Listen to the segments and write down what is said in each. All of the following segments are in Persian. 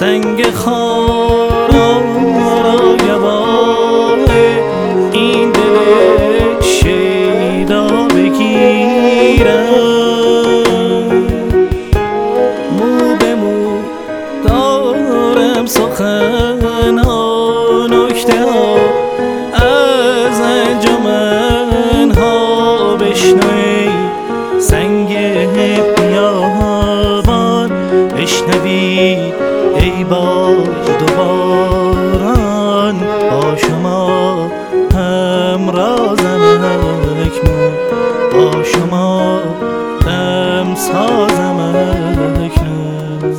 سنگ خارا این دل شیدا بگیرم. مو به مو دارم سخنها، نکته ها از انجمن ها بشنوی. سنگ بیابان بشنوید ای باد و باران، با شما همرازم اکنون، با شما دم سازم اکنون.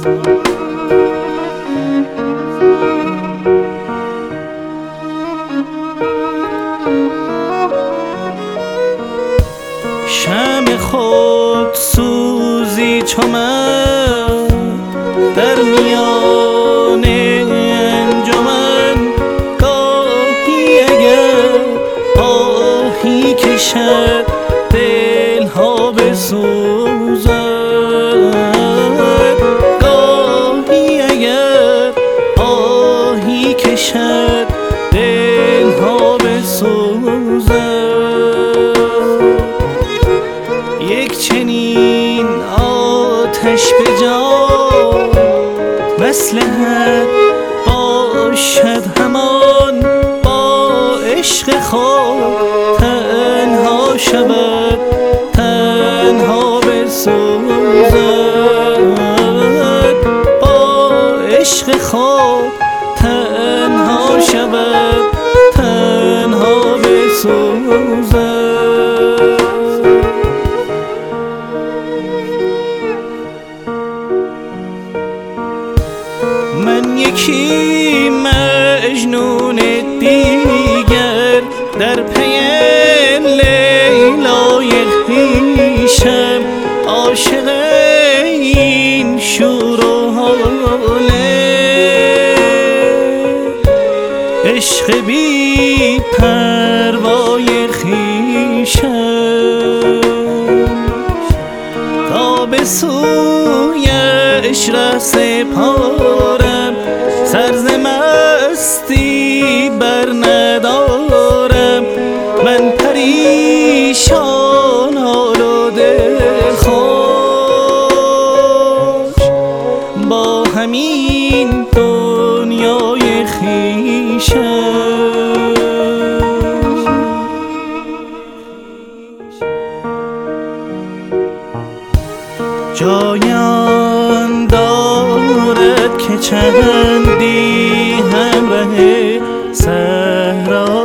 شمع خود سوزی چو من در میان انجمن، گاهی اگر آهی کشد دلها بسوزد، گاهی اگر آهی کشد دلها بسوزد. یک چنین آتش به جان مصلحت باشد همان، با عشق خود تنها شود تنها بسوزد، با عشق خود تنها شود تنها بسوزد. من یکی مجنون دیگر در پی لیلای خویشم، عاشق این شور و حاله، عشق بی پروای خویشم. تا به سویش ره سپارم، سر ز مستی بر ندارم. من پریشان حال و دلخوش با همین دنیای خویشم. جایان دارد که چندی همراه صحرا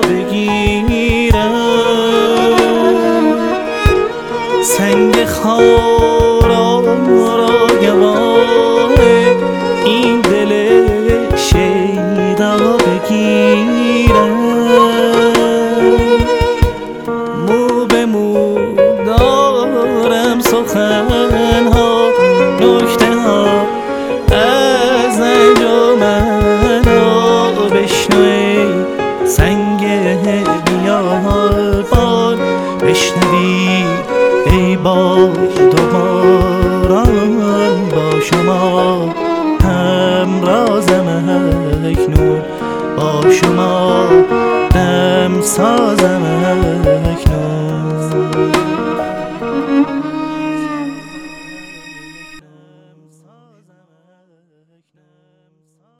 بگیرم، سنگ خارا را گواه این دل شیدا بگیرم. مو به مو دارم سخنها، نکته ها از انجمن ها بشنوی. سنگ بیابان بشنوید ای باد و باران، با شما همرازم اکنون، با شما دم سازم